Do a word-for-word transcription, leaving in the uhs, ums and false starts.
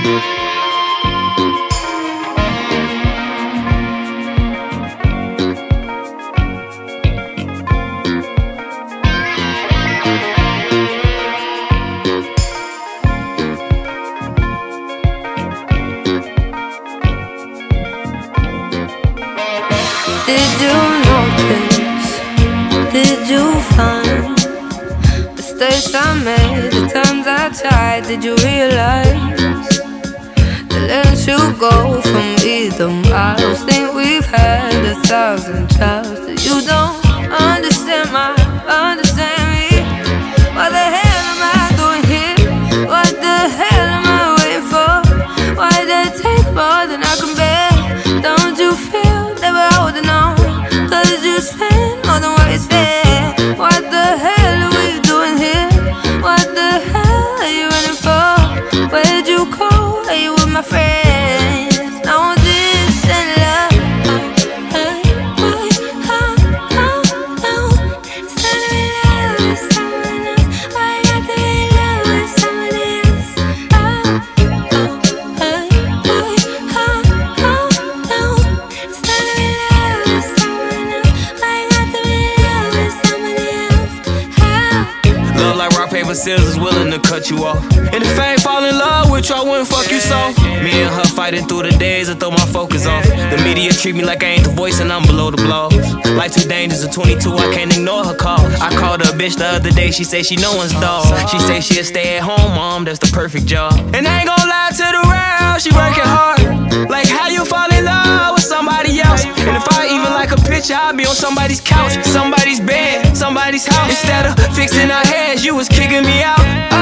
Did you notice, did you find mistakes I made, the times I tried? Did you realize that let you go from me, the miles think we've had a thousand tries? That you don't understand my, understand me. What the hell am I doing here? What the hell am I waiting for? Why did it take more than I can bear? Don't you feel that we're holding on? Cause you spend more than what is fair. What the hell are we doing here? What the hell are you running for? Where'd you go? Are you with my friends? Now this and love. Hey, boy, oh, oh, oh. It's time to be love with someone else. Why I got to be love with somebody else? Oh, oh, hey, boy, oh, oh, oh. It's time to be love with someone else. Why I got to be love with somebody else? Oh. Love like rock, paper, scissors, willing to cut you off. And if I ain't fall in love with you, I wouldn't fuck you soft. Me and her fighting through the days, I throw my focus off. The media treat me like I ain't the voice and I'm below the blows. Like two dangerous at twenty-two, I can't ignore her calls. I called her a bitch the other day, she say she no one's dog. She say she a stay at home mom, that's the perfect job. And I ain't gon' lie to the world, she working hard. Like how you fall in love with somebody else. And if I even like a picture, I'll be on somebody's couch, somebody's bed, somebody's house. Instead of fixing our heads, you was kicking me out.